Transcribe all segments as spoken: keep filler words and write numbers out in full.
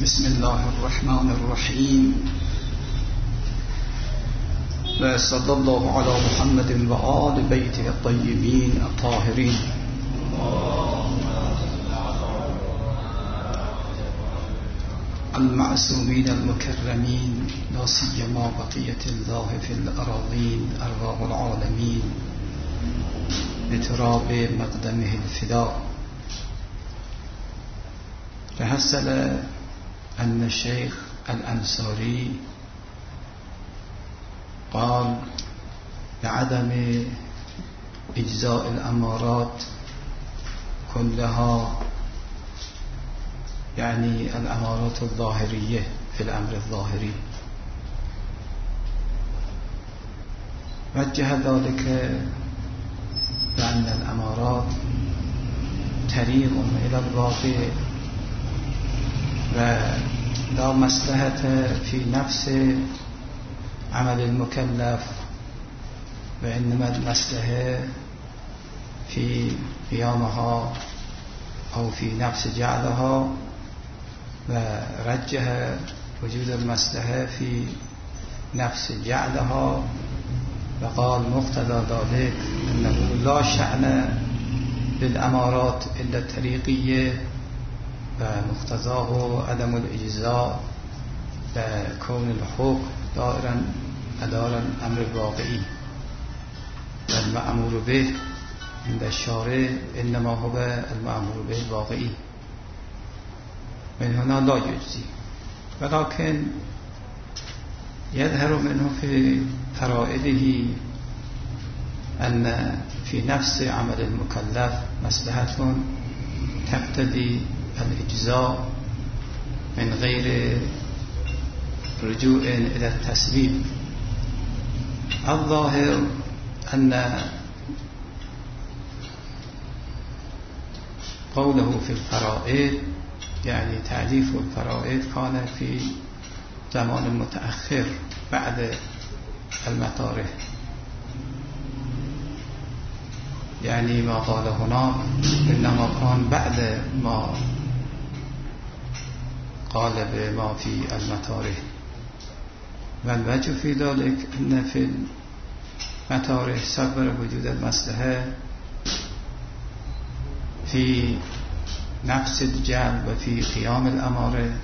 بسم الله الرحمن الرحیم و صلی الله علی محمد و آل بیته الطیبین الطاهرین. المعصومین المکرمین لا سیما بقیة الله فی الأراضین ارواح العالمین بتراب مقدمه الفداء. تحصل أن الشيخ الأنصاري قال بعدم إجزاء الأمارات كلها، يعني الأمارات الظاهرية في الأمر الظاهري، وجه ذلك بأن الأمارات طريق إلى الواقع و لا مصلحة في نفس عمل المكلف، وإنما المصلحة في قيامها أو في نفس جعلها، ورجح وجود المصلحة في نفس جعلها، وقال مقتضى ذلك أنه لا شأن بالأمارات إلا الطريقية، ومقتضاه عدم الإجزاء وكون الحكم دائرا مدار الأمر الواقعي، والمأمور به عند الشارع إنما هو المأمور به الواقعي، من هنا لا يجزي. ولكن يظهر منه في فرائده أن في نفس عمل المكلف مصلحة تقتضي الإجزاء من غير رجوع إلى التسبيب. الظاهر أن قوله في الفرائض يعني تعريف الفرائض كان في زمان متأخر بعد المطارح، يعني ما قال هنا إنما كان بعد ما قال بما في المطارح. والوجه في ذلك أن في المطارح صبر وجود المصلحة في نفس الجعل وفي قيام الأمارة،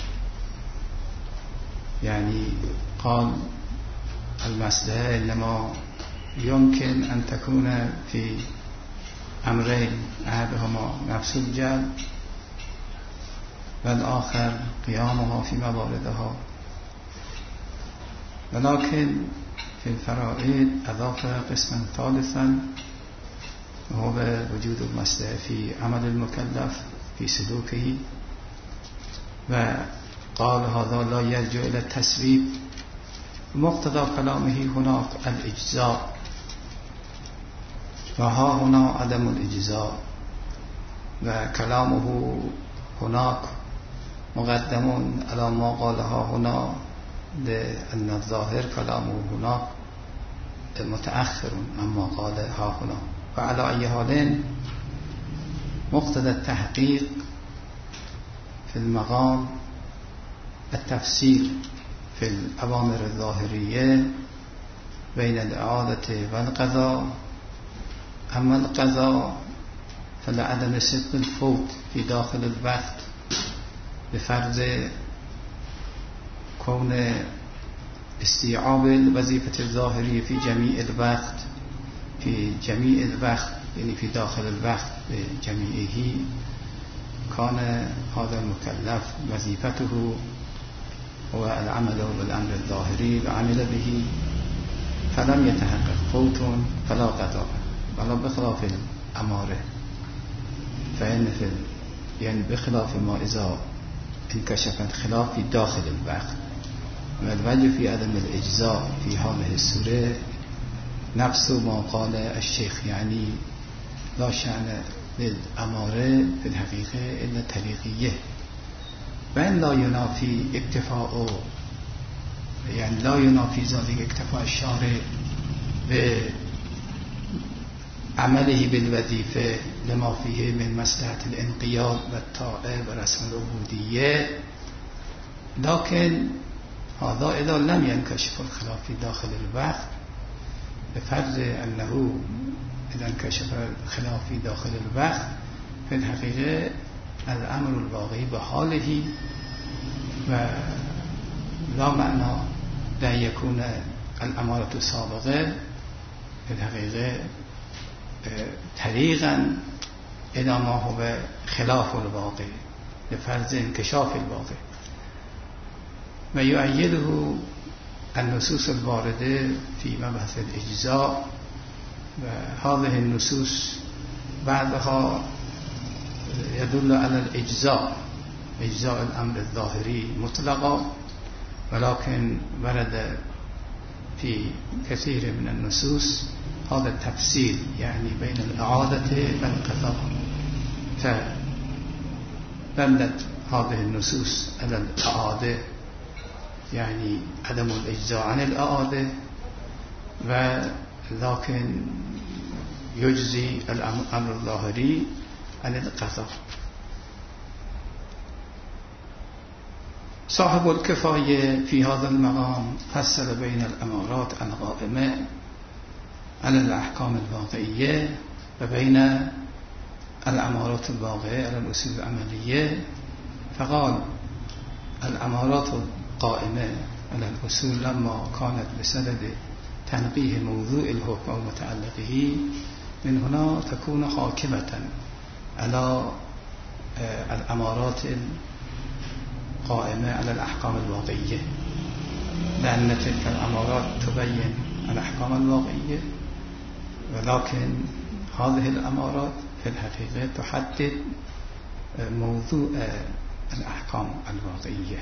يعني قال المصلحة إنما يمكن أن تكون في أمرين، أحدهما نفس الجعل والآخر قيامها في مواردها. ولكن في الفرائض أضاف قسما ثالثا وهو وجود المصلحة في عمل المكلف في سلوكه، وقال هذا لا يرجع إلى التسويب. مقتضى كلامه هناك الإجزاء، وها هنا عدم الإجزاء، وكلامه هناك مقدم على ما قالها هنا، لأن الظاهر كلامه هناك متأخر عما قالها هنا. وعلى أي حال مقتضى التحقيق في المقام التفسير في الأوامر الظاهرية بين الإعادة والقضاء. أما القضاء فلعدم صدق الفوت في داخل الوقت بفرض كون استيعاب الوظيفة الظاهرية في جميع الوقت في جميع الوقت يعني في داخل الوقت بجميعه، كان هذا المكلف وظيفته هو العمل بالأمر الظاهري وعمل به، فلم يتحقق فوت فلا قضاء، ولا بخلاف الأمارة، فإن في يعني بخلاف ما إذا انكشف الخلاف في داخل الوقت. والوجه في عدم الإجزاء في هذه السورة نفس ما قال الشيخ، يعني لا شأن للأمارة في الحقيقة إلا طريقية، وإن لا ينافي اكتفاء يعني لا ينافي ذلك اكتفاء الشارع بعمله بالوظيفة لما فيه من مصلحة الانقياد والطاعة ورسم العبودية، لكن هذا إذا لم ينكشف الخلاف في داخل الوقت بفرض أنه إذا انكشف الخلاف في داخل الوقت في الحقيقة الأمر الواقعي بحاله ولا معنى لأن يكون الأمارة السابقة في الحقيقة طريقا إلى ما هو خلاف الواقع لفرض انكشاف الواقع. ويؤيده النصوص الواردة في مبحث الإجزاء، وهذه النصوص بعضها يدل على الإجزاء، إجزاء الأمر الظاهري مطلقا، ولكن ورد في كثير من النصوص هذا التفصيل، يعني بين الإعادة والقضاء. فبنت هذه النصوص على الإعادة، يعني عدم الإجزاء عن الإعادة، ولكن يجزي الأمر الظاهري عن القضاء. صاحب الكفاية في هذا المقام فصل بين الأمارات القائمة على الأحكام الواقعية وبين الأمارات الواقعة على الأصول العملية، فقال الأمارات القائمة على الأصول لما كانت بسبب تنقيه موضوع الحكم ومتعلقه من هنا تكون حاكمة على الأمارات القائمة على الأحكام الواقعية، لأن تلك الأمارات تبين الأحكام الواقعية، ولكن هذه الأمارات في الحقيقة تحدد موضوع الأحكام الواقعية.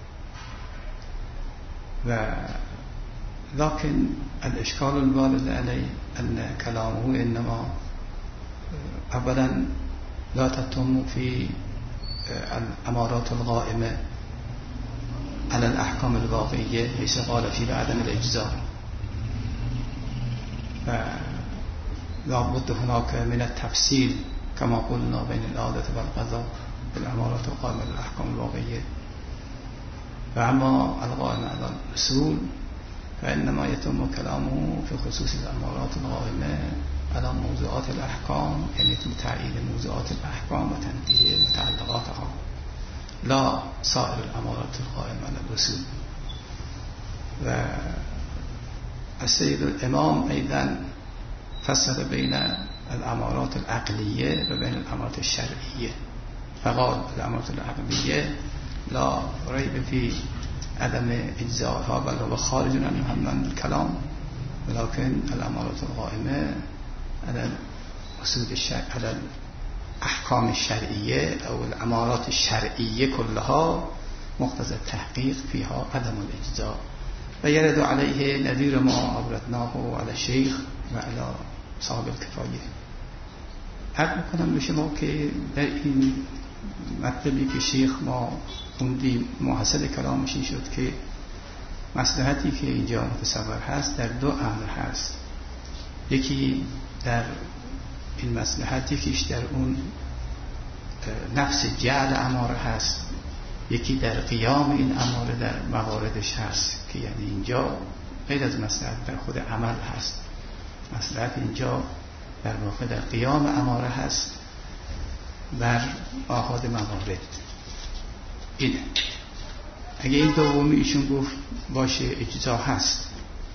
لكن الإشكال الوارد عليه أن كلامه إنما أولا لا تتم في الأمارات القائمة على الأحكام الواقعية، ليس قال في عدم الإجزاء، فلا بد هناك من التفصيل كما قلنا بين الإعادة والقضاء في الأمارات القائمة على الأحكام الواقعية. فأما القائمة على الأصول فإنما يتم كلامه في خصوص الأمارات القائمة على موضوعات الأحكام، يعني يتم تعيين موضوعات الأحكام وتنقيه متعلقاتها، لا سائر الأمارات القائمة على الأصول. والسيد الإمام أيضا فصل بين الأمارات العقلية وبين الأمارات الشرعية، فقال الأمارات العقلية لا ريب في عدم إجزائها بل هو خارج عن الكلام، ولكن الأمارات القائمة على أصول الشرع على الأحكام الشرعية أو الأمارات الشرعية كلها مقتضى التحقيق فيها عدم الإجزاء. ويرد عليه نذير ما أوردناه على الشيخ وعلى صاحب الكفاية. عرض میکنم به شما که در این مطلبی که شیخ ما خوندیم محصل کلامش این شد که مصلحتی که اینجا متصور هست در دو امر هست. یکی در این مصلحت، یکیش در اون نفس جعل اماره هست، یکی در قیام این اماره در مواردش هست، که یعنی اینجا غیر از مصلحت در خود عمل هست، مصلحت اینجا در واقع در قیام اماره هست بر آحاد موارد. اینه اگه این دومی ایشون گفت باشه اجزا هست،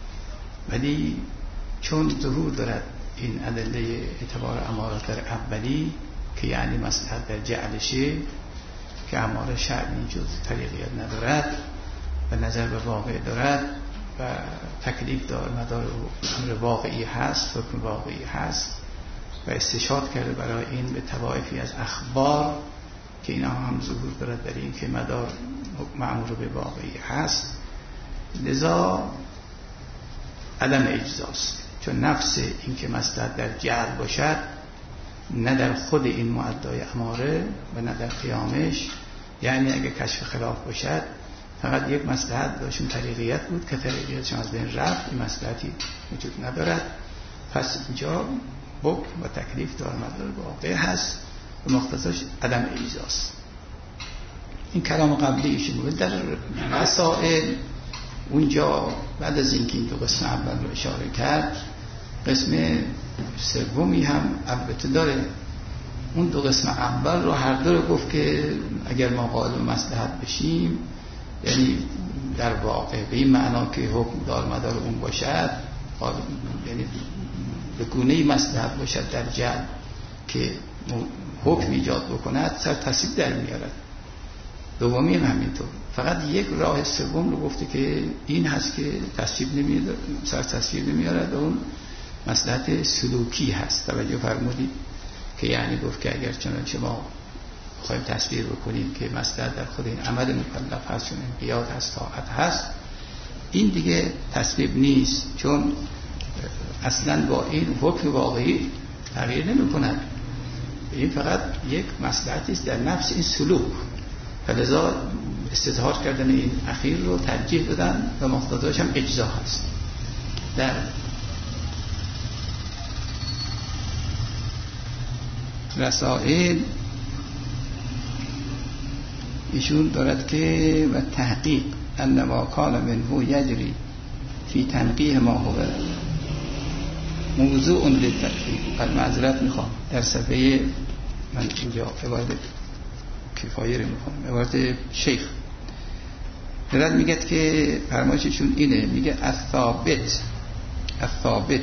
ولی چون ظهور دارد این ادله اعتبار امارات در اولی که یعنی مصلحت در جعلشه که اماره شرعی جز طریقیت ندارد و نظر به واقع دارد و تکلیف دار مدار امر واقعی هست، حکم واقعی هست و استشهاد کرده برای این به توائفی از اخبار که اینا هم ظهور دارد در این که مدار معمول به واقعی هست، لذا عدم اجزاست. چون نفس این که مصلحت در جعل باشد نه در خود این معدای اماره و نه در قیامش، یعنی اگه کشف خلاف باشد فقط یک مصلحت داشتون طریقیت بود که طریقیتشون از بین رفت، این مصلحتی وجود ندارد، پس اینجا حکم و تکلیف دار مدار واقع هست و مقتضاش عدم اجزاست. این کلام قبلی ایشون بود. در مسائل اونجا بعد از اینکه این دو قسم اول رو اشاره کرد، قسم سومی هم البته داره. اون دو قسم اول رو هر دو رو گفت که اگر ما قائل به مصلحت بشیم، یعنی در واقع به این معنا که حکم دار مدار اون باشد، یعنی به گونه‌ای مصلحت باشد در جهل که حکم ایجاد بکند، سر تصویب در میارد. دومی هم همینطور. فقط یک راه سوم رو گفته که این هست که تصویب نمیاد، سر تصویب نمیارد، اون مصلحت سلوکی هست. توجه فرمودید که یعنی گفت که اگر چنانچه ما خواهیم تصویر بکنیم که مصلحت در خود این عمل مکلف هست، چون انقیاد هست، طاعت هست، این دیگه تصویب نیست، چون اصلا با این حکم واقعی تغییر نمی کند. این فقط یک مصلحتی است در نفس این سلوک. فلذا استظهار کردن این اخیر رو ترجیح دادن و مقتضاش هم اجزا هست. در رسائل ایشون دارد که و تحقیق انما کان منه یجری فی تنقیح ما هو موضوع للتدقیق. قد معذرت میخوام، در صفحه من اینجا عبارت کفایه رو میخوام، عبارت شیخ دارد میگه که فرمایششون اینه، میگه الثابت الثابت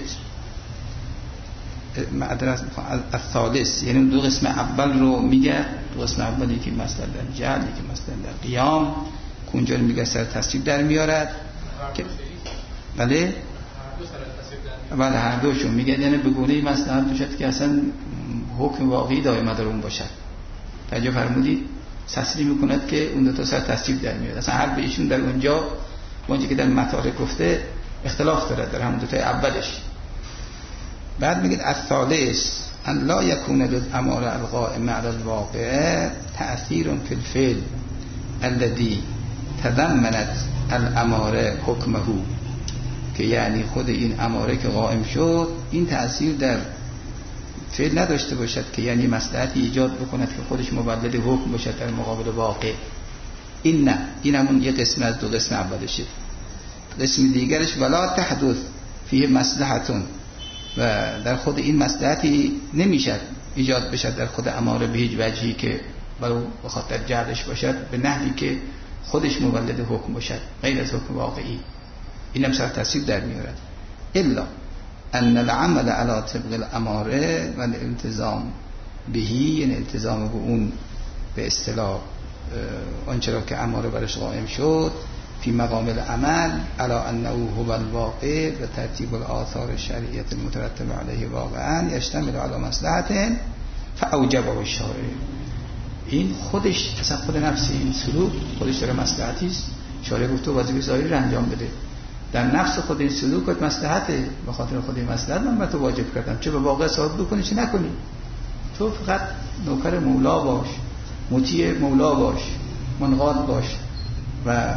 معذرت میخوام الثالث، یعنی دو قسم اول رو میگه. دو قسم اولی که مثلا در جهل، که مثلا در قیام، اونجا رو میگه سر تصویب در میارد که بله بله هر دوشون میگه، یعنی به گونه‌ای مثلا باشد که اصلا حکم واقعی دائما در اون باشد. توجه فرمودید؟ تصریح میکند که اون دو تا سر تصویب در میاد. اصلا هر بهشون در اونجا اونجا که در مطالب گفته اختلاف داره در همون دو تا اولش. بعد میگه الثالث ان لا يكون للاماره القائمه على الواقع تأثیر فی الفعل الذي تضمنت الاماره حکمه، که یعنی خود این اماره که قائم شد این تأثیر در فعل نداشته باشد، که یعنی مصلحتی ایجاد بکند که خودش مولد حکم باشد در مقابل واقع. این نه، این همون یه قسم از دو قسم اولشه. قسم دیگرش ولا تحدث فیه مصلحتون، و در خود این مصلحتی نمیشد ایجاد بشد در خود اماره به هیچ وجهی که برای بخاطر جهلش باشد، به نحوی که خودش مولد حکم باشد غیر از حکم واقعی. اینم سر تصویب در میارد. الا ان العمل على طبق الاماره و الالتزام بهی، یعنی التزام به اون به اصطلاح آنچه را که اماره برش قائم شد، فی مقام العمل على انه هو الواقع و ترتیب الآثار الشرعیه المترتبه علیه واقعا یشتمل على مصلحت فاوجبه الشارع. این خودش اصلا خود نفس این سلوک خودش داره مصلحتی است. شارع گفت تو وظیفه ظاهری رو انجام بده. در نفس خود این سلوکت مصلحته، به خاطر خود این مصلحت من به تو واجب کردم، چه به واقع ثابت بکنی چه نکنی. تو فقط نوکر مولا باش، مطیع مولا باش، منقاد باش. و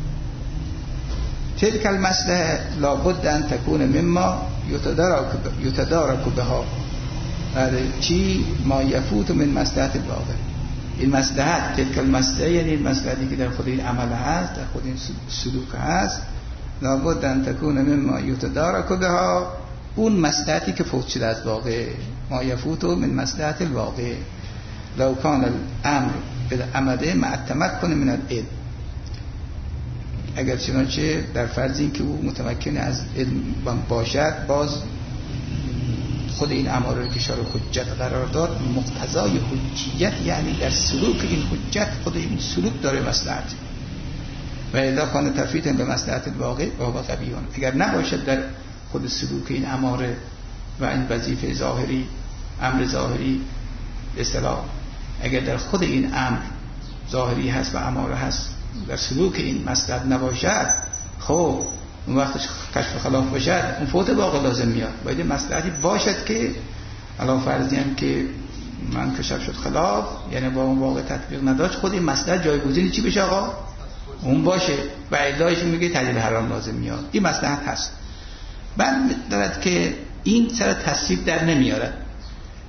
تلك المصلحه لابد ان تكون مما يتدارك يتدارك بها، چی ما یفوت من مصلحت الواقع. این مصلحت تلك المصلحه یعنی این مصلحتی که در خود این عمل هست، در خود این سلوک هست، لابد ان تكون مما يتدارك بها، اون مصلحتی که فوت شده از واقع، ما یفوت من مصلحت الواقع. لو كان الامر بالعمد مع التمكن من العلم، اگر چنانچه در فرض این که او متمکن از علم باشد، باز خود این اماره رو که شارع حجت قرار داد، مقتضای حجیت یعنی در سلوک این حجت خود این سلوک داره مصلحت. و الا کان تفریطا به مصلحت الواقع و هو قبیح. اگر نباشد در خود سلوک این اماره و این وظیفه ظاهری، امر ظاهری به اصطلاح، اگر در خود این امر ظاهری هست و اماره هست، در سلوک این مصلحت نباشد، خب اون وقت کشف خلاف باشد، اون فوت واقع لازم میاد. باید مصلحتی باشد که علاوه فرضی هم که من کشف شد خلاف، یعنی با اون واقع تطبیق نداشت، خود این مصلحت جایگزینی چی بشه آقا؟ اون باشه. و علایش میگه تحلیل حرام لازم میاد. این مصلحت هست. بعد دارد که این سر تصویب در نمیارد.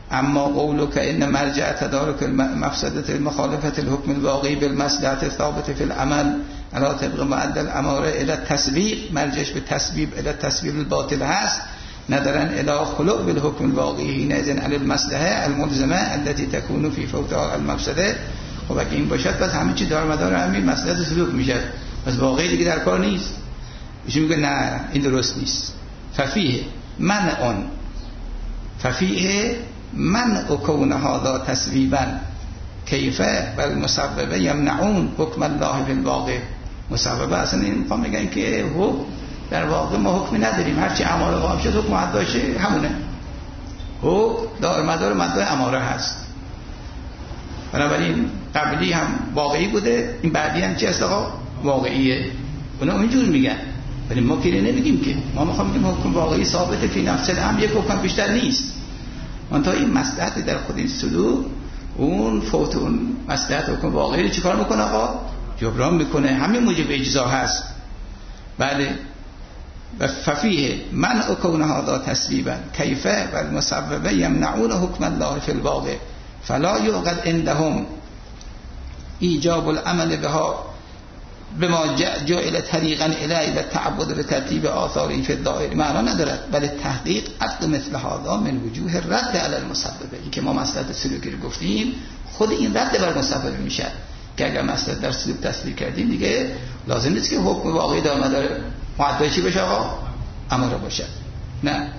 اما قولك ان مرجع تدارک مفسدة المخالفة الحكم الواقعی بالمصلحة الثابت في العمل على طبق معدل اماره الى التسبیب، مرجعش به تسبیب الى التسبیب الباطل هست، ندارن الى خلق بالحكم الواقعی نازن علی المصلحه الملزمه التي تكون في فوتها المفسده. خب اگه این باشد پس همه چی دارمدار همین مصلحت سلوک میشه، پس واقعی دیگه در کار نیست. ایشون میگه نه این درست نیست. ففیه منع ففیه منع کون هذا تسبیبا کیف بل مسببه یمنعون حکم الله فی الواقع. مسببه اصلا این میخوام بگن که حکم در واقع ما حکمی نداریم، هرچی اماره قائم شد حکم مداشه همونه، حکم دارمدار مدار اماره هست. بنابراین قبلی هم واقعی بوده، این بعدی هم چه است آقا؟ واقعیه. اونا اینجور میگن، ولی ما که نمیگیم که، ما میخوام بگیم حکم واقعی ثابته فی نفس الامر، یک حکم بیشتر نیست. منتها این مصلحت در خود این سلوک، اون فوت اون مصلحت حکم واقعی رو چیکار میکنه آقا؟ جبران میکنه، همین موجب اجزا هست. بله. و ففیه منع کون هذا تسبیبا کیف و المسببه یمنعون حکم الله فی الواقع فلا یوقد عندهم ایجاب العمل بها بما جعل طریقا الیه و تعبد به ترتیب آثاری فی الدائره معنا ندارد، بل تحقیق عقد مثل هذا من وجوه رد علی المسببه. این که ما مصلحت سلوکی رو گفتیم، خود این رد بر مسببه میشه که اگر مصلحت در سلوک تصدیق کردیم دیگه لازم نیست که حکم واقعی دارمدار معدل چی بشه آقا؟ اماره باشه. نه.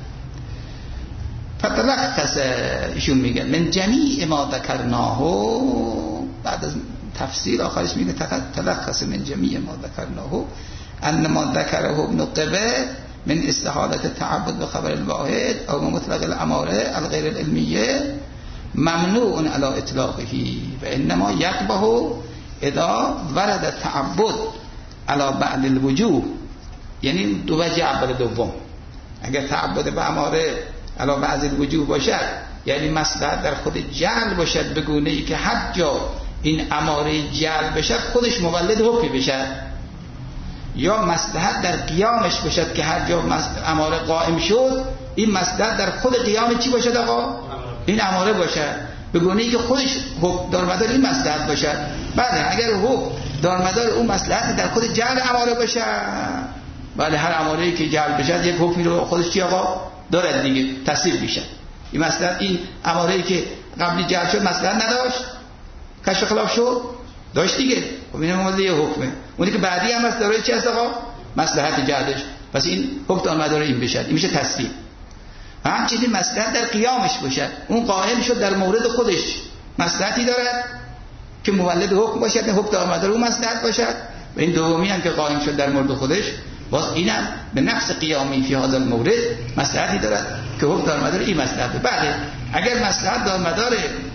فتلخص ایشون میگه من جمیع ما ذکرناه، بعد از تفسیر آخرش میگه تلخص من جمیع ما ذکرناه ان ما ذکره ابن قبه من استحالت تعبد به خبر الواحد او مطلق الاماره الغیر العلمیه ممنوع علی اطلاقه و انما یقبه اذا ورد التعبد علی بعض الوجوه. یعنی دو وجه اول دوم، اگر تعبد به اماره علی بعض الوجوه باشد، یعنی مصلحت در خود جعل باشد به گونه ای که هر جا این اماره جعل بشد خودش مولد حکم بشد، یا مصلحت در قیامش باشد که هر جا اماره قائم شد این مصلحت در خود قیام چی باشد آقا؟ این اماره باشد به گونه ای که خودش حکم دارمدار این مصلحت باشد. بله اگر حکم دارمدار اون مصلحت در خود جعل اماره باشد، بله هر اماره‌ای که جعل بشد یک حکمی رو خودش چی آقا؟ دارد دیگه، تصدیق میشه. این مصلحت این اماره‌ای که قبلی جعل شد مصلحت نداشت، کشف خلاف شد داشت دیگه، خب این هم یه حکمه. اونی که بعدی هم هست داره چی هست آقا؟ مصلحت جعلش، پس این حکم دارمدار این بشد، این میشه تصدیق. همچنین مصلحت در قیامش باشد، اون قائم شد در مورد خودش مصلحتی دارد که مولد حکم باشد، این حکم دارمدار اون مصلحت باشد. و این دومی هم که قائم شد در مورد خودش، باز اینم به نفس قیامی فی هذا المورد مصلحتی دارد که حکم دارمدار این مصلحت. بله اگر مصلحت دارمدار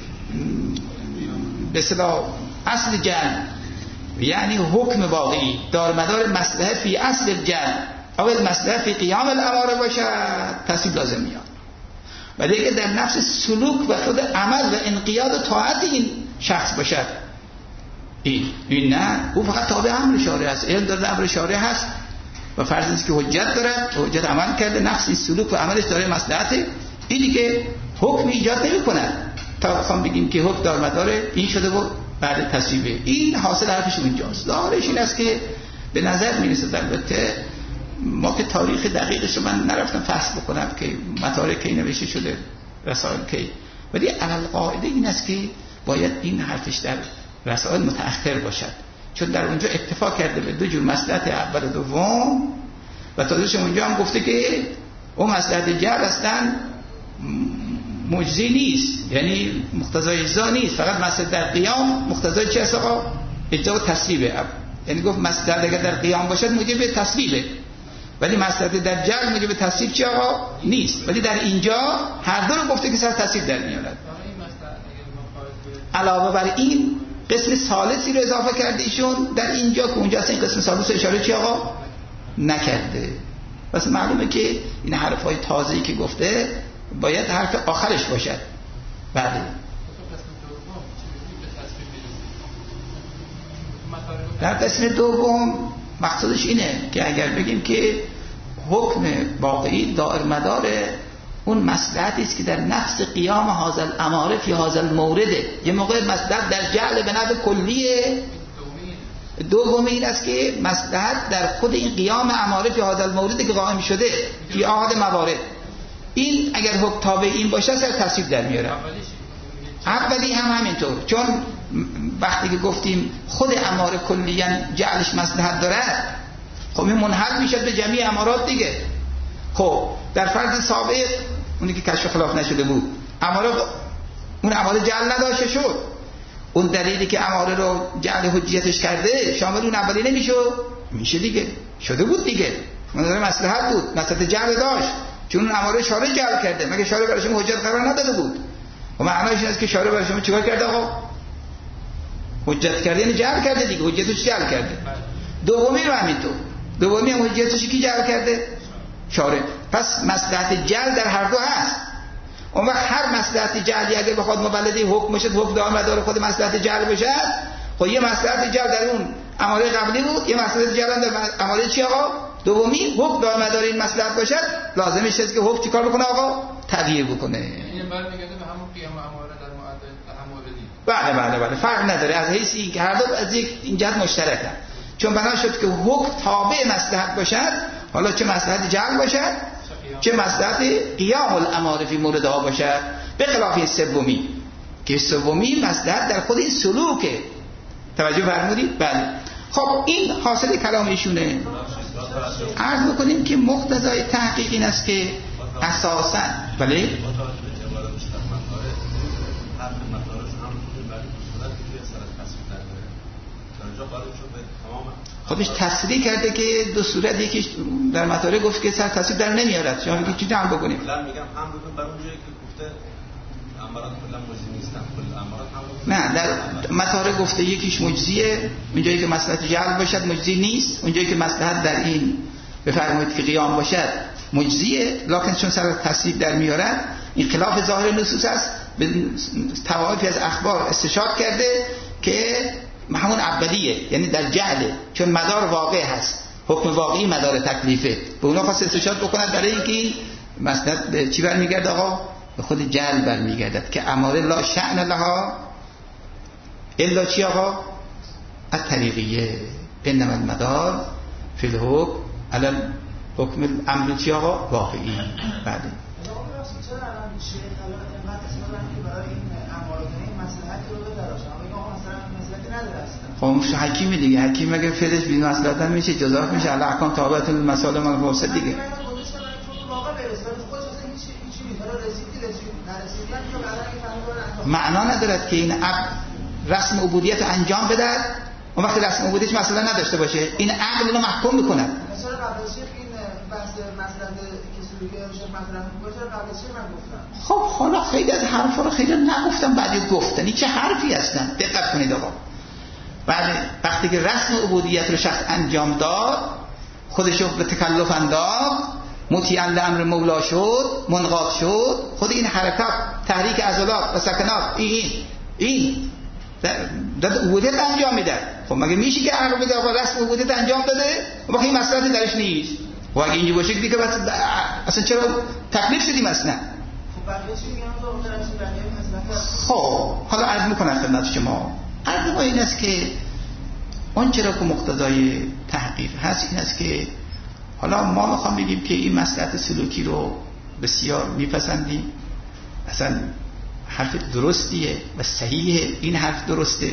به اصطلاح اصل جعل، یعنی حکم واقعی دارمدار مصلحت فی اصل جعل او مصلحت فی قیام الاماره باشد، تصیب لازم میاد. ولی اگر در نفس سلوک و خود عمل و انقیاد و طاعت این شخص باشد، این این نه، او فقط تابع امر شارع است، علم داره امر شارع هست و فرض است که حجت دارد، حجت عمل کرده، نفس این سلوک و عملش داره مصلحت، این دیگه حکم ایجاد نمی‌کنه تا بخوام بگیم که حکم دارمدار این شده و بعد تصویبه. این حاصل حرفش اونجاست. ظاهرش این است که به نظر میرسه، البته ما که تاریخ دقیقش رو من نرفتم فحص بکنم که مطالب کی نوشته شده، رسائل کی، ولی علل قاعده این است که باید این حرفش در رسائل متأخر باشد، چون در اونجا اکتفا کرده به دو جور مصلحت اول و دوم و تازه‌ش اونجا هم گفته که اون مصلحت جعل اصلا مجزی نیست، یعنی مقتضای اجزا نیست، فقط مصلحت در قیام مقتضای چه است آقا؟ اجزا و تصویبه. یعنی گفت مصلحت اگر در قیام باشد موجب تصویبه، ولی مصلحت در جعل موجب تصویب چه آقا؟ نیست. ولی در اینجا هر دو رو گفته که سر تصویب در میاد. علاوه بر این قسم ثالثی رو اضافه کرده ایشون در اینجا که اونجا اصلا این قسم ثالث رو اشاره چی آقا؟ نکرده. پس معلومه که این حرفای تازه‌ای که گفته باید حرف آخرش باشد. بله. در قسم دوم مقصودش اینه که اگر بگیم که حکم واقعی دائر مدار اون مصلحتی است که در نفس قیام هذا الاماره فی هذا المورد. یه موقع مصلحت در جعل به نحو کلیه. دوم این است که مصلحت در خود این قیام اماره فی هذا المورد که قائم شده فی احد موارد، این اگر حکم تابع این باشه سر تصویب در میاره. اولی هم همینطور، چون وقتی که گفتیم خود اماره کلیاً جعلش مصلحت دارد، خب این منحل میشه به جمعی امارات دیگه. خب در فرض سابق اونی که کشف خلاف نشده بود، اماره اون اماره جعل نداشته شد، اون دلیلی که اماره رو جعل حجیتش کرده شامل اون اولی نمیشد؟ میشه دیگه، شده بود دیگه، منظور مصلحت بود، مصلحت جعل داشت، چون اون اماره شارع جعل کرده، مگه شارع برای شما حجت قرار نداده بود؟ و معنیش این است که شارع برای شما چیکار کرده؟ آقا حجت کرده، یعنی جعل کرده دیگه، حجتش جعل کرده. دومی رو همینطور، دومی هم حجتش کی جعل کرده؟ شارع. پس مصلحت جعل در هر دو هست. اون وقت هر مصلحت جعلی اگه بخواد مولده حکم بشه، حکم دائم مدار خود مصلحت جعل بشه، خب یه مصلحت جعل در اون اماره قبلی بود، یه مصلحت جعل در اماره چی آقا؟ دومی. حکم دائم مدار این مصلحت باشد، لازمش است که حکم چیکار بکنه آقا؟ تغییر بکنه. این برمیگرده به همون قیام اماره در معدل هموردی. بله بله بله، فرق نداره از حیث این که هر دو از یک این جهت مشترکن، چون بنا شد که حکم تابع مصلحت باشد، حالا چه مصلحت جعل باشد چه مصلحت قیام الاماره فی موردها باشد، به خلاف سومی که سومی مصلحت در خود این سلوکه. توجه فرمودید؟ بله. خب این حاصل کلام ایشونه. عرض بکنیم که مقتضای تحقیق این است که اساساً بله خودش تصریح کرده که دو صورت، یکیش در مطالعه گفت که سر تصریح در نمیارد. شما میگید چی هم بکنیم؟ کلا میگم هم بگیم برای اون جایی که گفته امارات کلا مجزی نیستن، کل امارات هم نه، در مطالعه گفته یکیش مجزیه، اونجایی که مصلحت جعل باشد مجزی نیست، اونجایی که مصلحت در این بفرمایید که قیام باشد مجزیه، لکن چون سر تصریح در میارد این خلاف ظاهر نصوص است. به توافی از اخبار استشهاد کرده که همون اولیه، یعنی در جعله، چون مدار واقع هست، حکم واقعی مدار تکلیفه، به اونا خواست استشهاد بکنند برای اینکه این مسئله به چی برمیگرده آقا؟ به خود جعل برمیگردد که اماره لا شأن لها الا چی آقا؟ الطریقیه، انما المدار فی الحکم علی حکم الامر چی آقا؟ واقعی. بله خب حکیم دیگه، حکیم اگه فعلش بی مصلحت میشه جزاف میشه، الله احکام تابعت المصالح والمفاسد دیگه. معنا ندارد که این عقل رسم عبودیت انجام بده، اون وقت رسم عبودیت مثلا نداشته باشه، این عقل رو محکوم میکنه. مثلا قبل از شیخ این بحث مثلا کسی که شیخ مثلا میگه قبل از شیخ من گفتم. خب حالا خیلی از حرفا رو خیلی نگفتم، بعد گفتن این چه حرفی هستن؟ دقت کنید آقا. بله، وقتی که رسم عبودیت رو شخص انجام داد، خودش رو به تکلف انداخت، مطیعاً لامر مولا شد، منقاد شد، خود این حرکات، تحریک عضلات و سکنات، این این داد عبودیت انجام میده. خب مگه میشه که عقل بده آقا رسم عبودیت انجام داده و این مسئله درش نیست؟ و اگه اینجوری باشه دیگه بس اصلا چرا تکلیف شدیم اصلا؟ خب بقیه چی میگن تو اون درس بقیه مثلا؟ خب حالا عرض میکنم خدمت شما. عرض ما این است که اون چرا که مقتضای تحقیق هست این است که حالا ما میخوام بگیم که این مصلحت سلوکی رو بسیار میپسندیم، اصلا حرف درستیه و صحیحه، این حرف درسته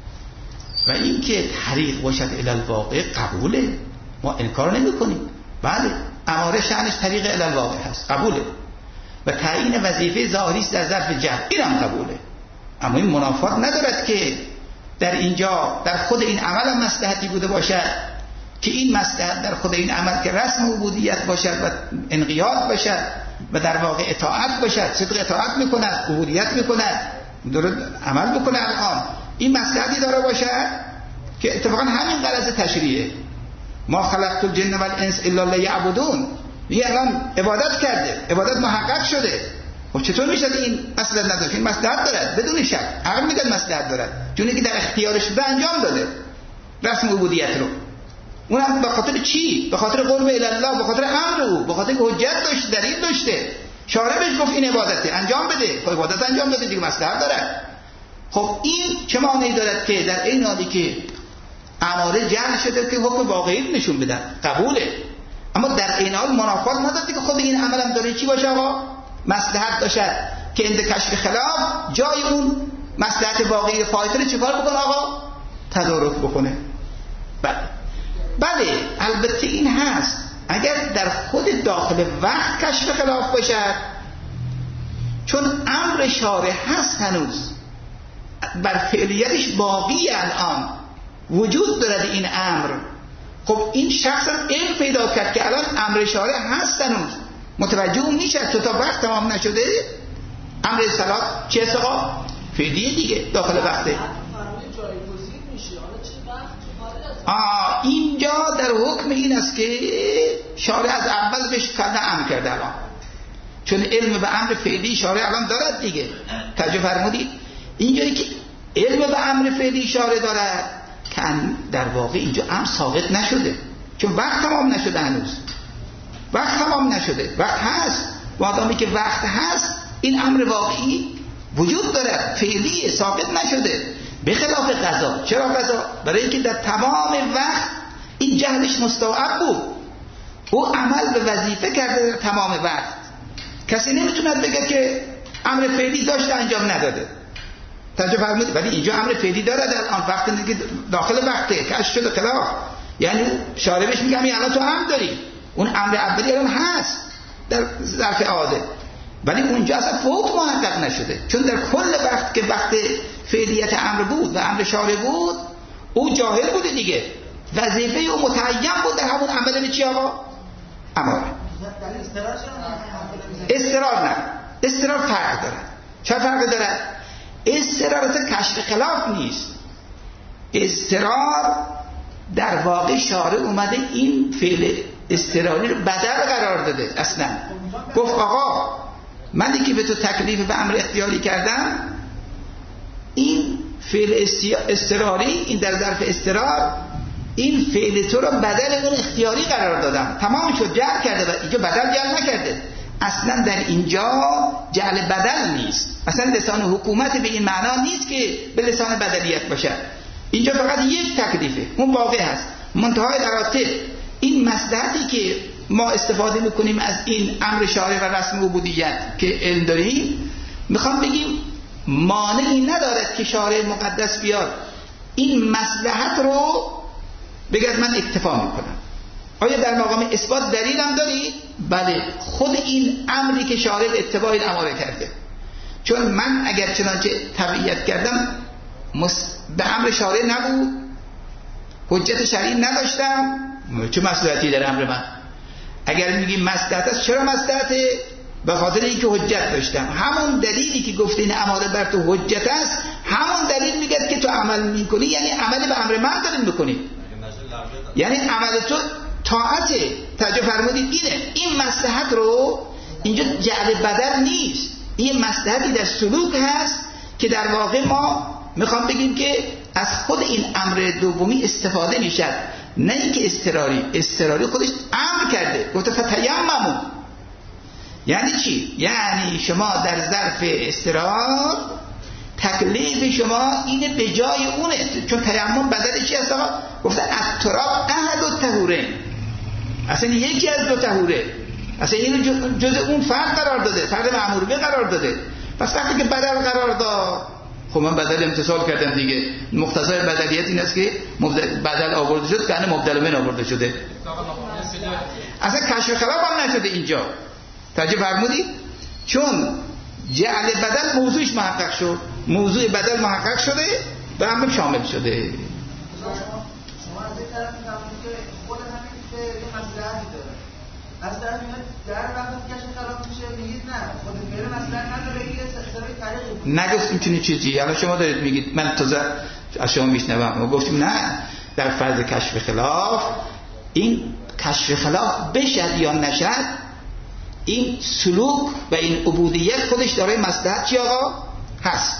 و این که طریق باشد الی الواقع قبوله، ما انکار نمی کنیم. بله اماره شأنش طریق الی الواقع هست، قبوله، و تعیین وظیفه ظاهری است در ظرف جهل، این هم قبوله. اما این منافات ندارد که در اینجا در خود این عمل هم مصلحتی بوده باشد که این مصلحت در خود این عمل که رسم عبودیت باشد و انقیاد باشد و در واقع اطاعت باشد، صدق اطاعت میکند، عبودیت میکند، درست عمل بکنه، الان این مصلحتی داره باشد که اتفاقا همین غرض تشریعه. ما خلقت الجن والانس الا لیعبدون، میگه الان عبادت کرده، عبادت محقق شده. خب چطور میشه این مصلحت نداره؟ این مصلحت داره بدون شک، عقل میگه مصلحت داره، چون که در اختیارش بوده انجام داده رسم عبودیت رو. اونم به خاطر چی؟ به خاطر قرب الی الله، به خاطر امر او، به خاطر که حجت داشته، دلیل داشته. شارع بهش گفت این عبادته انجام بده، خب عبادت انجام بده دیگه، مصلحت داره. خب این چه معنی دارد که در این حالی که اماره جعل شده که حکم واقعی نشون بدن قبوله، اما در این حال منافات نداره که خب این عملم داره چی باشه آقا؟ مصلحت داشت که اند کشف خلاف جای اون مصلحت واقعی فایده چیکار بکنه آقا؟ تدارک بکنه. بله بله البته این هست اگر در خود داخل وقت کشف خلاف باشد، چون امر شارع هست هنوز بر فعلیتش باقی الان وجود دارد این امر، خب این شخص علم پیدا کرد که الان امر شارع هست هنوز متوجه میشه، تو تا وقت تمام نشده امر صلات چه آقا؟ فعلیه دیگه داخل وقته. آه اینجا در حکم این است که شارع از اول بهش کلمه امر کرده الان، چون علم به امر فعلی شارع الان دارد دیگه. توجه فرمودید اینجایی که علم به امر فعلی شارع دارد که در واقع اینجا امر ساقط نشده، چون وقت تمام نشده هنوز، وقت تمام نشده، وقت هست، مادامی که وقت هست این امر واقعی وجود دارد، فعلی ساقط نشده، به خلاف قضا. چرا قضا؟ برای اینکه در تمام وقت این جهلش مستوعب بود، او عمل به وظیفه کرده در تمام وقت. کسی نمیتوند بگه که امر فعلی داشته انجام نداده. توجه فرمودید؟ ولی اینجا امر فعلی داره در آن وقت دیگه داخل وقته کشف شده خلاف، یعنی شارع بهش میگه همین الان تو هم داری اون امر اولی الان هست در ظرف عاده، ولی اونجا اصلا فوت محقق نشده، چون در کل وقت که وقت فعلیت امر بود و امر شارع بود او جاهل بوده دیگه، وظیفه او متعین بود در همون عمل به چی آقا؟ امر. استرار نه، استرار فرق داره. چه فرق داره؟ استرار اصلا کشف خلاف نیست، استرار در واقع شارع اومده این فعل استراری رو بدل قرار داده. اصلا گفت آقا من که به تو تکلیف به امر اختیاری کردم، این فعل استراری این در ظرف استرار این فعل تو رو بدل اون اختیاری قرار دادم، تمام شد، جعل کرده و اینجا بدل جعل نکرده. اصلا در اینجا جعل بدل نیست، اصلا لسان حکومت به این معنا نیست که به لسان بدلیت باشه، اینجا فقط یک تکلیفه اون واقع هست. منتهای دراتب این مصلحتی که ما استفاده میکنیم از این امر شارع و رسم عبودیت که علم داریم، میخوام بگیم مانعی ندارد که شارع مقدس بیاد این مصلحت رو بگه من اکتفا میکنم. آیا در مقام اثبات دلیل هم داری؟ بله، خود این امری که شارع اتباع این اماره کرده، چون من اگر چنانچه تبعیت کردم به امر شارع نبود، حجت شرعی نداشتم، چه مصلحتی در امر من؟ اگر میگیم مصلحت است، چرا مصلحته؟ به خاطر اینکه حجت داشتم. همون دلیلی که گفته این اماره بر تو حجت است، همون دلیل میگه که تو عمل میکنی، یعنی عمل به امر من داریم میکنی، یعنی عمل تو طاعته. توجه فرمودید اینه، این مصلحت رو اینجا جعل بدل نیست، این مصلحتی در سلوک هست که در واقع ما میخوام بگیم که از خود این امر دومی استفاده میشد، نه اینکه استراری استراری خودش امر کرده، گفته فتیممو. یعنی چی؟ یعنی شما در ظرف استرار تکلیف شما اینه به جای اونه، چون تیمم بدل چی هست آقا؟ گفته التراب احد الطهورین، اصلا یکی از دو طهوره، اصلا اینو جز اون فرد قرار داده، فرد مأمور به قرار داده. پس وقتی که بدل قرار داد، خب من بدل امتصال کردم دیگه، مقتضای بدلیت این است که بدل آورده شد که نه مبدل من آورده شده، اصلا کشف خلاف هم نشده اینجا. توجه فرمودید؟ چون جعل بدل موضوعش محقق شد، موضوع بدل محقق شده و هم شامل شده. شما از این طرف می‌فهمید که خود همین که یه مصلحتی داره، از طرف میاد در وقتی کشف خلاف میشه میگید نه خود غیر مصلحت نداره، یه سرای طریقی نگفتیم چنین چیزی. الان شما دارید میگید، من تازه از شما میشنوم، ما گفتیم نه در فرض کشف خلاف، این کشف خلاف بشد یا نشد، این سلوک و این عبودیت خودش دارای مصلحت چی آقا؟ هست.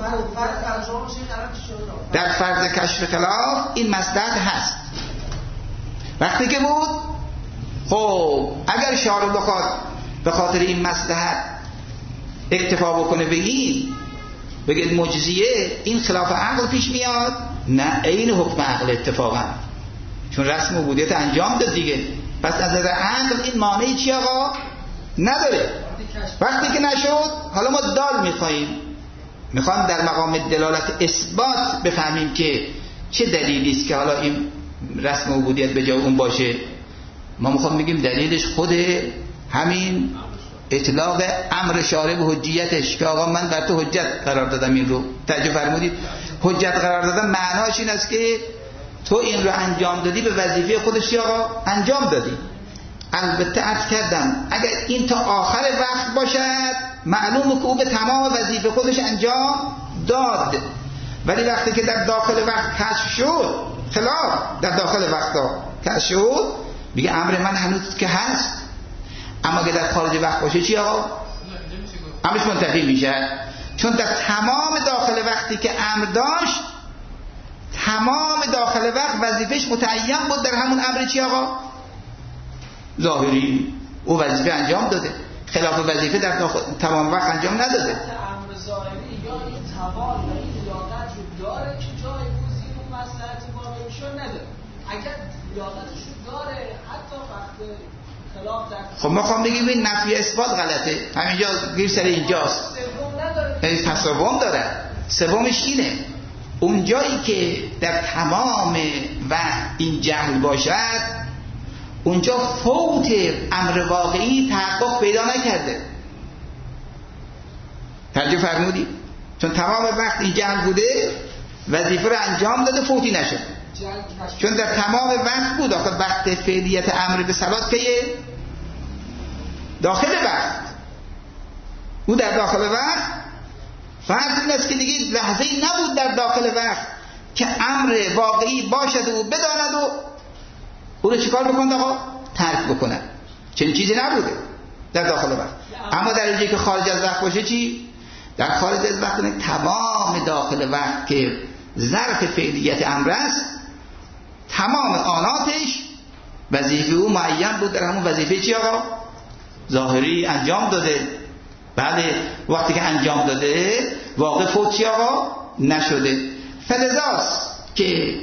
در فرض کشف خلاف این مصلحت هست. وقتی که بود، خب اگر شارع بخواد به خاطر این مصلحت اکتفا بکنه به این بگید مجزیه، این خلاف عقل پیش میاد؟ نه، این حکم عقل اتفاقا، چون رسم عبودیت انجام داد دیگه. پس از نظر عقل این مانعی چی آقا؟ نداره. وقتی که نشد حالا ما دال میخواییم، میخوام در مقام دلالت اثبات بفهمیم که چه دلیلی است که حالا این رسم عبودیت به جای اون باشه. ما میخوام بگیم دلیلش خود همین اطلاق امر شارع به حجیتش که آقا من در تو حجت قرار دادم. این رو توجه فرمودید؟ حجت قرار دادن معناش این است که تو این رو انجام دادی، به وظیفه خودش آقا انجام دادی. البته عرض کردم اگر این تا آخر وقت باشد معلومه که او به تمام وظیفه خودش انجام داد، ولی وقتی که در داخل وقت کشف شد، خلاف در داخل وقت کشف شد، میگه امر من هنوز که هست. اما اگه در خارج وقت باشه چی آقا؟ امرش منتفی میشه، چون در تمام داخل وقتی که امر داشت، تمام داخل وقت وظیفش متعین بود در همون امر چی آقا؟ ظاهری. او وظیفه انجام داده، خلاف وظیفه در داخل تمام وقت انجام نداده. امر ظاهری یا این توان و این لیاقت رو داره که جایگزین اون مصلحت واقعی شو نداره. اگر لیاقتش رو داره حتی وقت خلاف در خب ما خواهم بگیم این نفی اثبات غلطه، همینجا گیر سر اینجاست. این تصوم داره. سومش اینه، اون جایی که در تمام وقت این جهل باشد، اونجا فوت امر واقعی تحقق پیدا نکرده. توجه فرمودی؟ چون تمام وقت این جهل بوده، وظیفه رو انجام داده، فوتی نشد. چون در تمام وقت بود. آخه وقت فعلیت امر به صلات که داخل وقت، او در داخل وقت فرض این است که دیگه لحظه نبود در داخل وقت که امر واقعی باشد و بداند و او رو چیکار بکنه آقا؟ ترک بکنه. چنین چیزی نبوده در داخل وقت. اما در اینجایی که خارج از وقت باشه چی؟ در خارج از وقت تمام داخل وقت که ظرف فعلیت امر است، تمام آناتش وظیفه او معین بود در همون وظیفه چی آقا؟ ظاهری انجام داده. بله، وقتی که انجام داده واقع فوت چی آقا؟ نشده. فلذاست که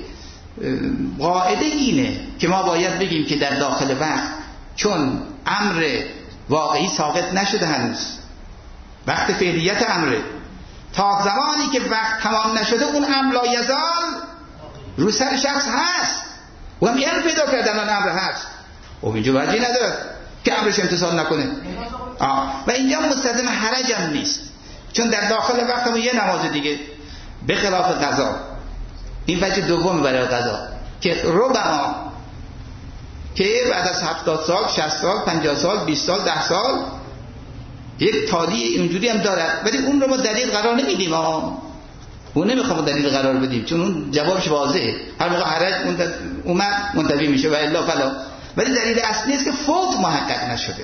قاعده اینه که ما باید بگیم که در داخل وقت چون امر واقعی ساقط نشده هنوز، وقت فعلیت امره، تا زمانی که وقت تمام نشده اون امر لا یزال رو سر شخص هست و هم علم پیدا کردن آن امر هست. و اینجا وجهی نداره که امرش امتصال نکنه. آه. و اینجا مستلزم حرج هم نیست، چون در داخل وقت هم یه نماز دیگه به خلاف قضا. این وجه دوم برای قضا که ربما که بعد از هفتاد سال، شصت سال، پنجاه سال، بیست سال، ده سال یک تالی اینجوری هم دارد، ولی اون رو ما دلیل قرار نمیدیم. آه. اون نمیخوام دلیل قرار بدیم چون اون جوابش واضحه، هر موقع حرج اومد منتفی میشه و الا فلا. ولی دلیل اصلی است که فوت محقق نشده،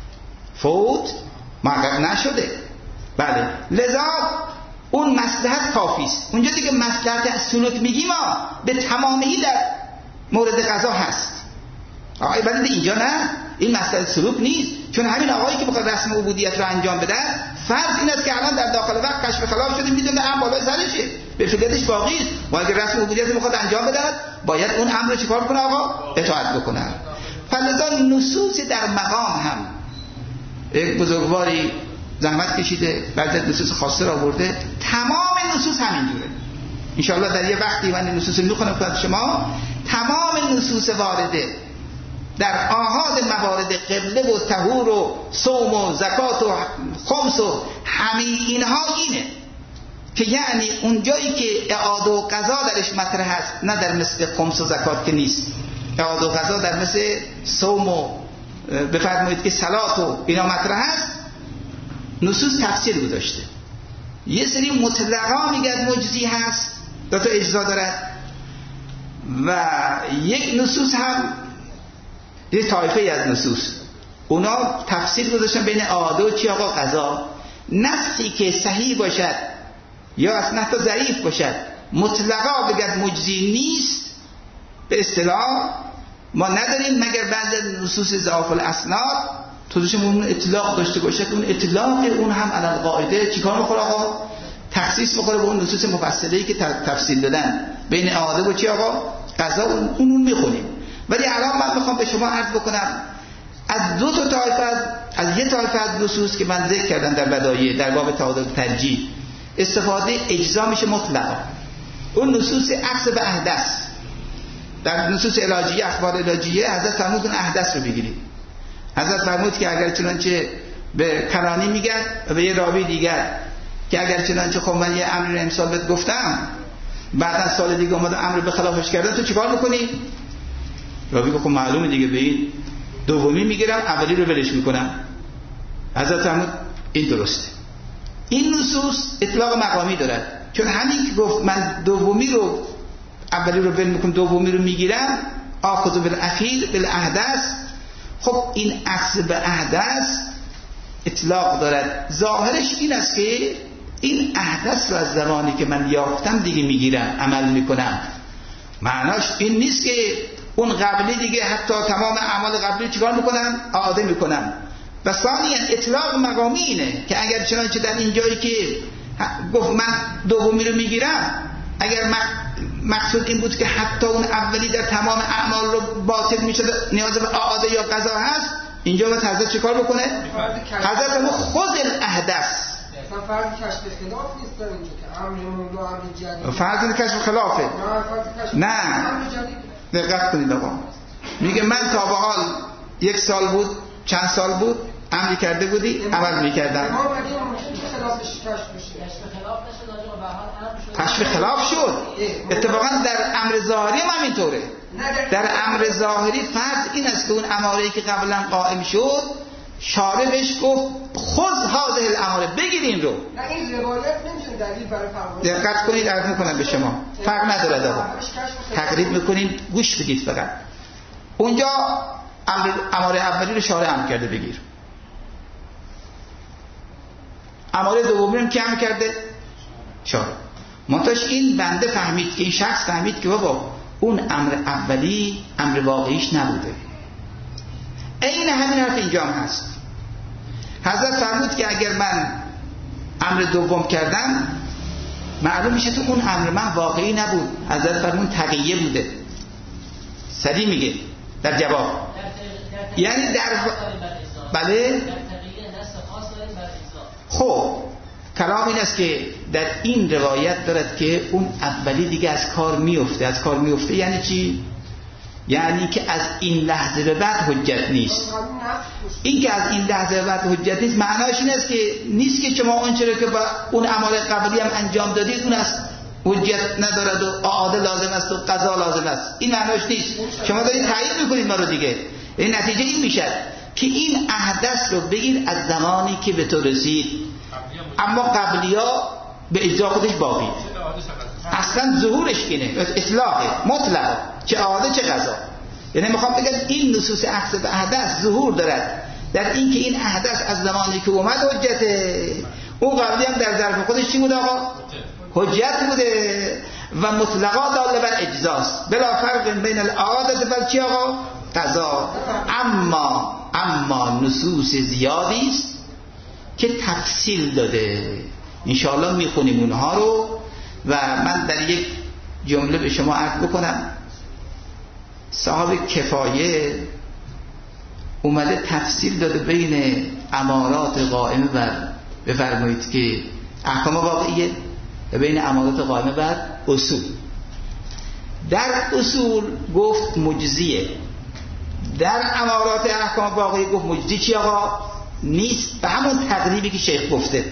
فوت محقق نشده. بله، لذا اون مصلحت کافی است. اونجا دیگه مصلحت سلوک میگیم ما به تمامی در مورد قضا هست. آقای ولی اینجا نه، این مصلحت سلوک نیست، چون همین آقایی که بخواد رسم عبودیت رو انجام بده، فرض این است که الان در داخل وقت کشف خلاف شده، میدونه هم بالای سرشه، به فعلیتش باقی است. و اگه رسم عبودیت رو بخواد انجام بده، باید اون امر رو چیکار کنه آقا؟ اطاعت بکنه. فلذا نصوص در مقام هم یک بزرگواری زحمت کشیده، بعد نصوص خاصه را آورده، تمام نصوص همینجوره. ان شاء الله در یه وقتی من نصوص میخونم خدمت شما، تمام نصوص وارده در آحاد موارد قبله و طهور و صوم و زکات و خمس و همین اینها اینه که یعنی اونجایی که اعاده و قضا درش مطرح هست، نه در مثل خمس و زکات که نیست، اعاده و قضا در مثل صوم و بفرمایید که صلات و اینا مطرح هست، نصوص تفصیل گذاشته. یه سری مطلقا میگن مجزی هست، دو تا اجزا دارد، و یک نصوص هم یه طایفه از نصوص اونا تفصیل گذاشتن بین اعاده و چی آقا قضا. نصی که صحیح باشد یا اصلا حتی ضعیف باشد مطلقا بگد مجزی نیست، به اصطلاح ما نداریم مگر بعد نصوص ضعاف الاسناد توضیحمون اطلاق داشته باشه که اون اطلاق اون هم علی القاعده چیکار می‌کنه آقا؟ تخصیص می‌خوره به اون نصوص مفصله‌ای که تفصیل دادن بین اعاده و چی آقا؟ قضا اون اون می‌خونیم. ولی الان من می‌خوام به شما عرض بکنم از دو تا طایفه از از یه طایفه از نصوص که من ذکر کردم در بدایع در باب تعادل ترجیح استفاده اجزا میشه مطلقا. اون نصوص عکس به احدث در نصوص علاجیه اخبار علاجیه حضرت فرمود اون احدث رو بگیرید. حضرت فرمود که اگر چنانچه به کنانی میگن و به یه راوی دیگر که اگر چنانچه خب من یه امر رو امسال بهت گفتم بعدا سال دیگه اومدم امر به خلافش کردن تو چیکار میکنی؟ راوی گفت معلومه دیگه به این دومی میگیرم اولی رو ولش میکنم. حضرت فرمود این درسته. این نصوص اطلاق مقامی دارد چون همین که گفت من دومی رو اولی رو ول میکنم دومی رو میگیرم آخذ بالاخیر بالاحدث. خب این عکس به احدث اطلاق دارد. ظاهرش این است که این احدث رو از زمانی که من یافتم دیگه میگیرم عمل میکنم. معناش این نیست که اون قبلی دیگه حتی تمام اعمال قبلی چیکار میکنم؟ اعاده میکنم. و ثانیاً اطلاق مقامی اینه که اگر چنانچه در این جایی که گفت من دومی رو میگیرم اگر مقصود این بود که حتی اون اولی در تمام اعمال رو باطل میشد نیاز به اعاده یا قضا هست اینجا باید حضرت چیکار بکنه؟ حضرت همون خود الاحدث اصلا فرض کشف خلاف نیست در اینجا که امر مونده و امر جدید فرض کشف خلافه نه دقت کنید آقا میگه من تا به حال یک سال بود چند سال بود امری کرده بودی عمل میکردم کشف خلاف شد. اتفاقا در امر ظاهری هم اینطوره. در امر ظاهری فرض این است که اون اماره‌ای که قبلا قائم شد شارع بهش گفت خذ هذه الاماره بگیر این رو. نه این روایت نمیشه دلیل برای فرمان. دقت کنید عرض میکنم به شما فرق نداره آقا تقریب میکنین گوش بدید فقط. اونجا امر اماره اولی رو شارع امر کرده بگیر. اماره دومی رو کی امر کرده؟ شارع. منتهاش این بنده فهمید که این شخص فهمید که بابا اون امر اولی امر واقعیش نبوده. این همین حرف اینجا هم هست. حضرت فرمود که اگر من امر دوم کردم معلوم میشه تو اون امر من واقعی نبود. حضرت فرمود تقیه بوده. سریع میگه در جواب یعنی در بله خب کلام این است که در این روایت دارد که اون اولی دیگه از کار میفته. از کار میفته یعنی چی؟ یعنی که از این لحظه به بعد حجت نیست. این که از این لحظه به بعد حجت نیست معناش این است که نیست که شما اون چرا که با اون اعمال قبلی هم انجام دادید اون است حجت ندارد و اعاده لازم است و قضا لازم است. این معناش نیست. شما دارید تایید میکنید ما رو دیگه. این نتیجه این میشه که این احدث رو بگیر از زمانی که به تو رسید اما قبلیا به اجزا خودش باقی اصلا ظهورش اینه اطلاقه مطلق چه اعاده چه قضا. یعنی میخوام بگم این نصوص عکس به احدث ظهور دارد در این که این احدث از زمانی که اومد حجته. اون قبلی هم در ظرف خودش چی بود آقا؟ حجت بوده و مطلقا داله بر اجزاست بلا فرق بین الاعاده و چی آقا؟ قضا. اما اما نصوص زیادی است که تفصیل داده. انشاءالله میخونیم اونها رو و من در یک جمله به شما عرض بکنم. صاحب کفایه اومده تفصیل داده بین امارات قائمه بر بفرمایید که احکام واقعیه و بین امارات قائمه بر اصول. در اصول گفت مجزیه، در امارات احکام واقعی گفت مجزی چی آقا؟ نیست. به همون تقریبی که شیخ گفته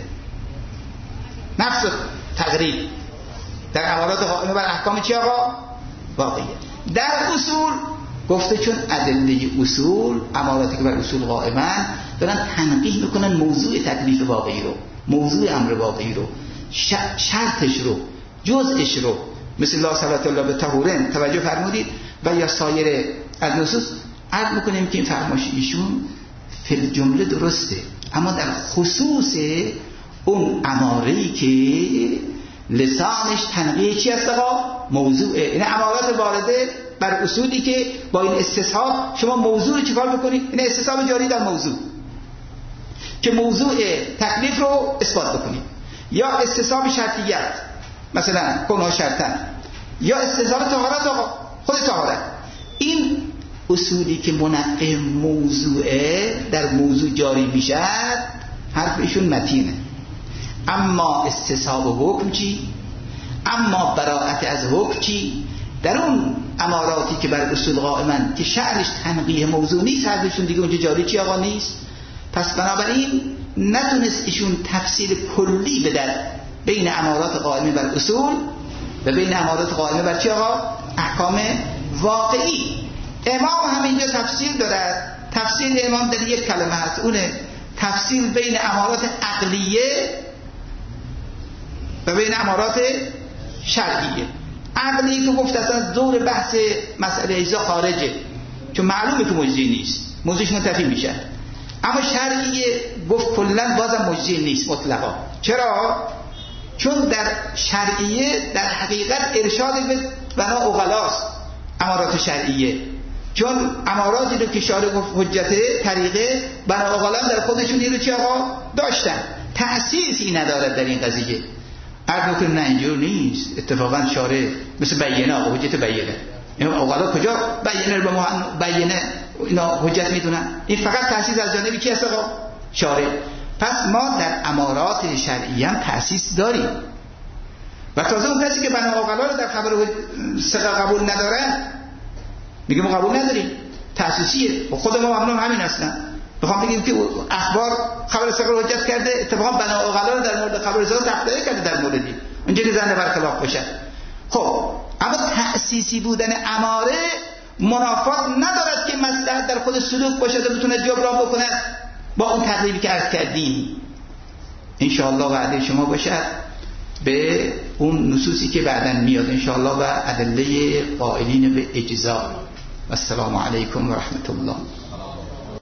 نفس تقریب در امارات قائمه بر احکام چی آقا؟ واقعیه. در اصول گفته چون ادله اصول اماراتی که بر اصول قائمن دارن تنقیح میکنن موضوع تکلیف واقعی رو، موضوع امر واقعی رو، شرطش رو، جزءش رو، مثل لا صلوات الله به طهورن توجه فرمودید و یا سایر از نصوص. عرض میکنیم که این فرمایش ایشون فی جمله درسته اما در خصوص اون اماره‌ای که لسانش تنقیه چی هست آقا؟ موضوعه. این امارات وارده بر اصولی که با این استصحاب شما موضوع رو چیکار بکنید؟ این استصحاب جاری در موضوع که موضوع تکلیف رو اثبات بکنید، یا استصحاب شرطیت مثلا کنها شرطن، یا استصحاب طهارت، آقا خود طهارت. این اصولی که منقه موضوعه در موضوع جاری میشه حرف ایشون متینه. اما استصحاب حکم چی؟ اما براءت از حکم چی؟ در اون اماراتی که بر اصول قائمن که شأنش تنقیح موضوع نیست، حرفشون دیگه اونجا جاری چی آقا نیست. پس بنابراین نتونست ایشون تفسیر کلی بدن بین امارات قائمه بر اصول و بین امارات قائمه بر چی آقا؟ احکام واقعی. امام هم اینجا تفسیر دارد. تفسیر امام در یک کلمه هست، اونه تفسیر بین امارات عقلیه و بین امارات شرعیه. عقلی که گفت اصلا دور بحث مسئله اجزا خارجه، چون معلومه که مجزی نیست، موضوعش منتفی میشه. اما شرعیه گفت کلا بازم مجزی نیست مطلقا. چرا؟ چون در شرعیه در حقیقت ارشاد به بنا اغلاست امارات شرعیه، چون اماراتی رو که شارع گفت حجته طریقه بنا اغلا در خودشون این رو چی آقا داشتن، تأسیسی ندارد در این قضیه. عرض میکنم نه اینجور نیست، اتفاقا شارع مثل بیینه آقا حجت بیینه، این اوغلا کجا بیینه رو به ما بیینه اینا حجت میدونن؟ این فقط تأسیس از جانبی کی هست آقا؟ شارع. پس ما در امارات شرعی هم تأسیس داریم و تازه اون کسی که بنا اوغلا رو در خبر ثقه قبول ندارن میگه ما قبول نداریم، تأسیسیه. و خود ما ممنون همین هستن. بخوام بگیم که اخبار خبر ثقه رو حجت کرده، اتفاقا بنا اوغلا رو در مورد خبر ثقه تخطئه کرده در موردی، اونجا که زنده برخلاف باشه. خب اما تأسیسی بودن اماره منافات ندارد که مصلحت در خود سلوک باشه و بتونه جبران بکنه با اون تقریبی که عرض کردیم. انشاءالله وعده شما باشد به اون نصوصی که بعداً میاد انشاءالله و ادله قائلین به اجزا. و السلام علیکم و رحمت الله.